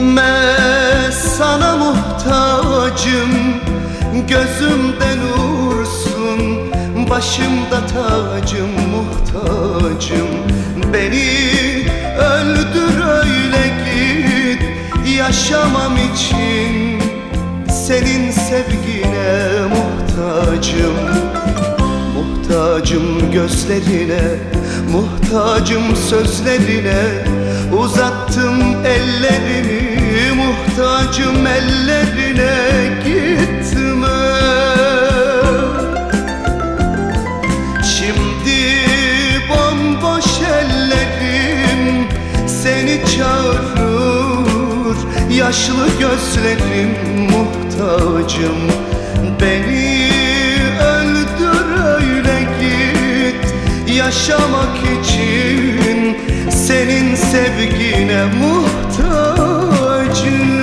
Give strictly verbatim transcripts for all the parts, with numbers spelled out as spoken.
Gitme, sana muhtacım. Gözümde nursun, başımda tacım, muhtacım. Beni öldür öyle git, yaşamam için senin sevgine muhtacım. Muhtacım gözlerine, muhtacım sözlerine. Uzattım ellerimi, muhtacım ellerine. Gitme. Şimdi bomboş ellerim seni çağırır, yaşlı gözlerim muhtacım. Beni öldür öyle git, yaşamak için senin sevgine muhtacım.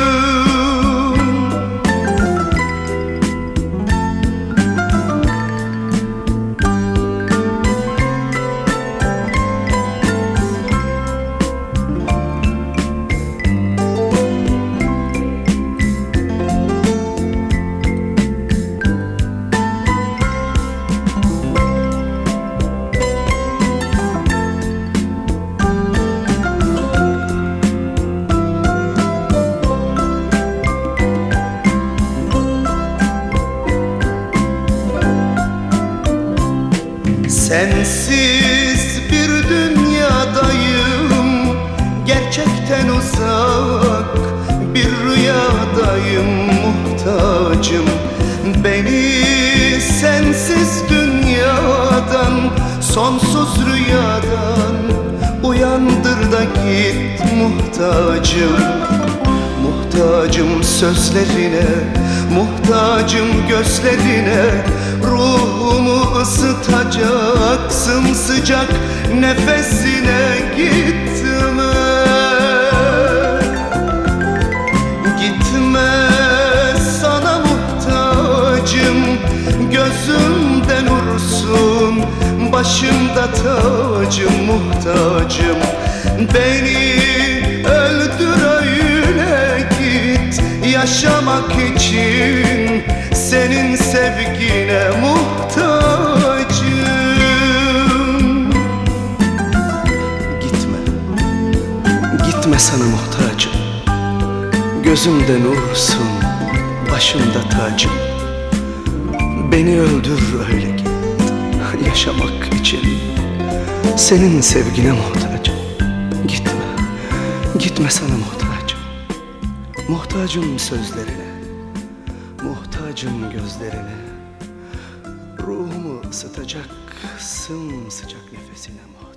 Sensiz bir dünyadayım, gerçekten uzak bir rüyadayım muhtacım. Beni sensiz dünyadan, sonsuz rüyadan uyandır da git muhtacım. Muhtacım sözlerine, muhtacım gözlerine. Ruhumu ısıtacak sımsıcak nefesine. Gitme. Gitme, sana muhtacım. Gözümde nursun, başımda tacım, muhtacım. Beni öldür öyle git, yaşamak için senin sevgine muhtacım. Gitme, gitme, sana muhtacım. Gözümde nursun, başımda tacım. Beni öldür öyle git, yaşamak için senin sevgine muhtacım. Gitme, gitme, sana muhtacım. Muhtacım sözlerine, muhtacım gözlerine. Ruhumu ısıtacak sımsıcak nefesine muhtacım.